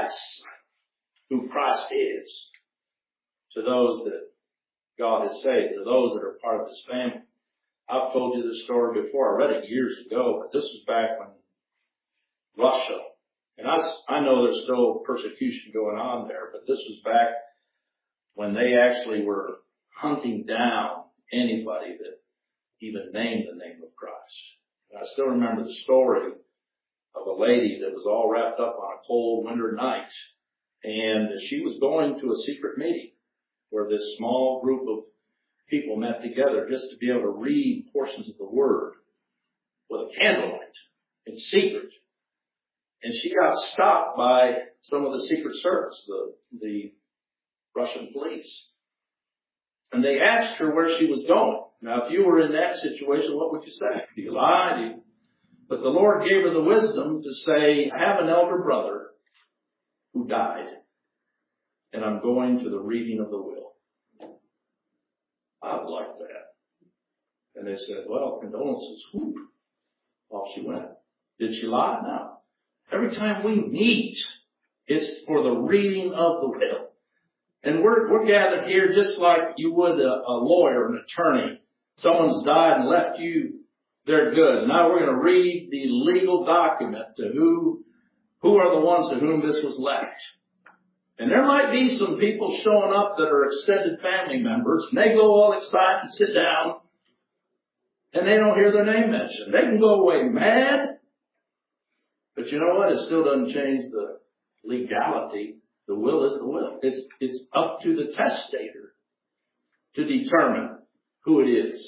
confess who Christ is to those that God has saved, to those that are part of His family. I've told you this story before. I read it years ago, but this was back when Russia, and I know there's still persecution going on there, but this was back when they actually were hunting down anybody that even named the name of Christ. And I still remember the story of a lady that was all wrapped up on a cold winter night, and she was going to a secret meeting where this small group of people met together just to be able to read portions of the Word with a candlelight in secret. And she got stopped by some of the Secret Service, the Russian police. And they asked her where she was going. Now, if you were in that situation, what would you say? Do you lie? But the Lord gave her the wisdom to say, I have an elder brother who died, and I'm going to the reading of the will. I would like that. And they said, well, condolences. Whoop. Off she went. Did she lie? No. Every time we meet, it's for the reading of the will. And we're gathered here just like you would a lawyer, an attorney. Someone's died and left you their goods. Now we're going to read the legal document to who are the ones to whom this was left. And there might be some people showing up that are extended family members, and they go all excited and sit down, and they don't hear their name mentioned. They can go away mad, but you know what? It still doesn't change the legality. The will is the will. It's up to the testator to determine who it is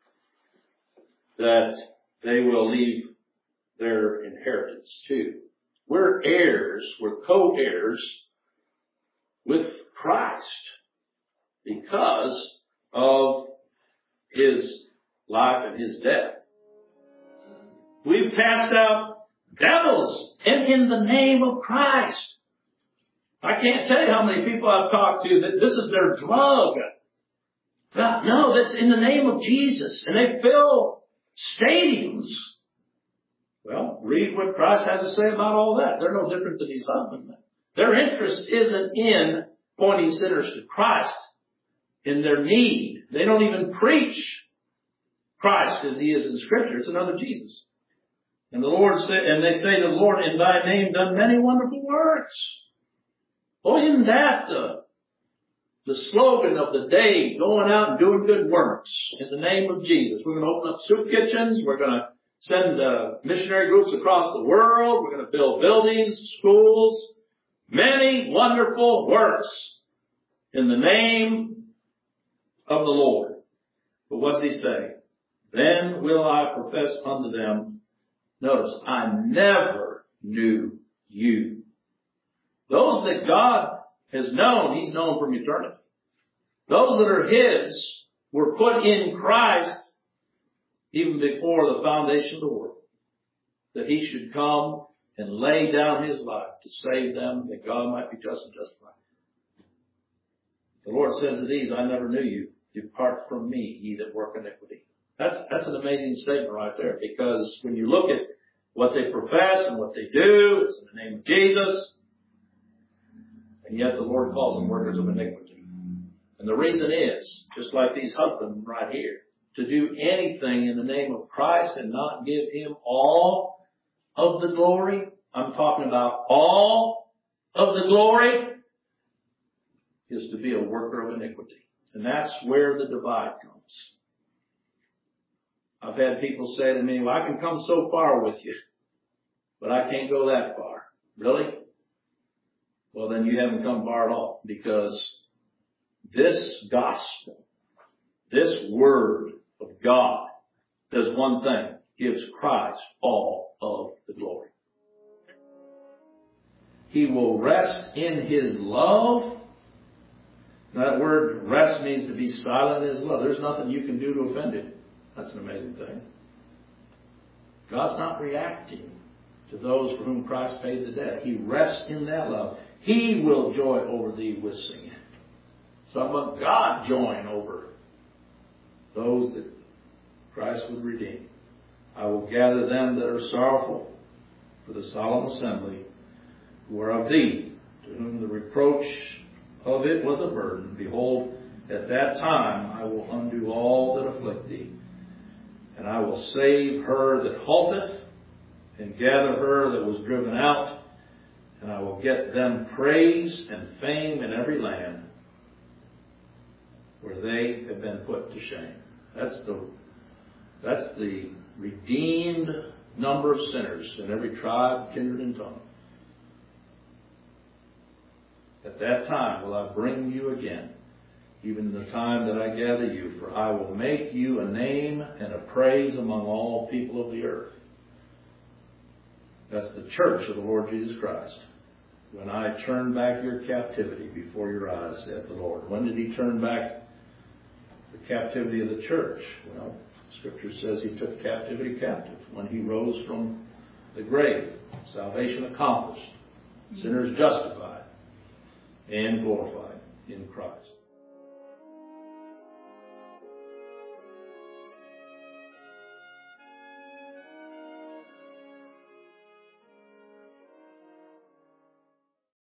that they will leave their inheritance to. We're heirs, we're co-heirs with Christ because of His life and His death. We've cast out devils in the name of Christ. I can't tell you how many people I've talked to that this is their drug. No, that's in the name of Jesus. And they fill stadiums. Well, read what Christ has to say about all that. They're no different than these husbandmen. Their interest isn't in pointing sinners to Christ in their need. They don't even preach Christ as He is in Scripture. It's another Jesus. And the Lord said, and they say to the Lord, in Thy name done many wonderful works. Oh, isn't that the slogan of the day, going out and doing good works in the name of Jesus? We're going to open up soup kitchens. We're going to send missionary groups across the world. We're going to build buildings, schools, many wonderful works in the name of the Lord. But what's He say? Then will I profess unto them, notice, I never knew you. Those that God has known, He's known from eternity. Those that are His were put in Christ even before the foundation of the world, that He should come and lay down His life to save them, that God might be just and justified. The Lord says to these, I never knew you. Depart from me, ye that work iniquity. That's an amazing statement right there, because when you look at what they profess and what they do, it's in the name of Jesus. And yet the Lord calls them workers of iniquity. And the reason is, just like these husbands right here, to do anything in the name of Christ and not give Him all of the glory. I'm talking about all of the glory, is to be a worker of iniquity. And that's where the divide comes. I've had people say to me, well, I can come so far with you, but I can't go that far. Really? Well, then you haven't come far at all, because this gospel, this word of God does one thing, gives Christ all of the glory. He will rest in His love. That word rest means to be silent in His love. There's nothing you can do to offend Him. That's an amazing thing. God's not reacting to those for whom Christ paid the debt. He rests in that love. He will joy over thee with singing. So let God join over those that Christ would redeem. I will gather them that are sorrowful for the solemn assembly, who are of thee, to whom the reproach of it was a burden, behold, at that time I will undo all that afflict thee, and I will save her that halteth, and gather her that was driven out, and I will get them praise and fame in every land where they have been put to shame. That's the redeemed number of sinners in every tribe, kindred, and tongue. At that time will I bring you again, even the time that I gather you, for I will make you a name and a praise among all people of the earth. That's the church of the Lord Jesus Christ. When I turn back your captivity before your eyes, saith the Lord. When did he turn back the captivity of the church? Well, Scripture says he took captivity captive when he rose from the grave. Salvation accomplished. Sinners justified and glorified in Christ.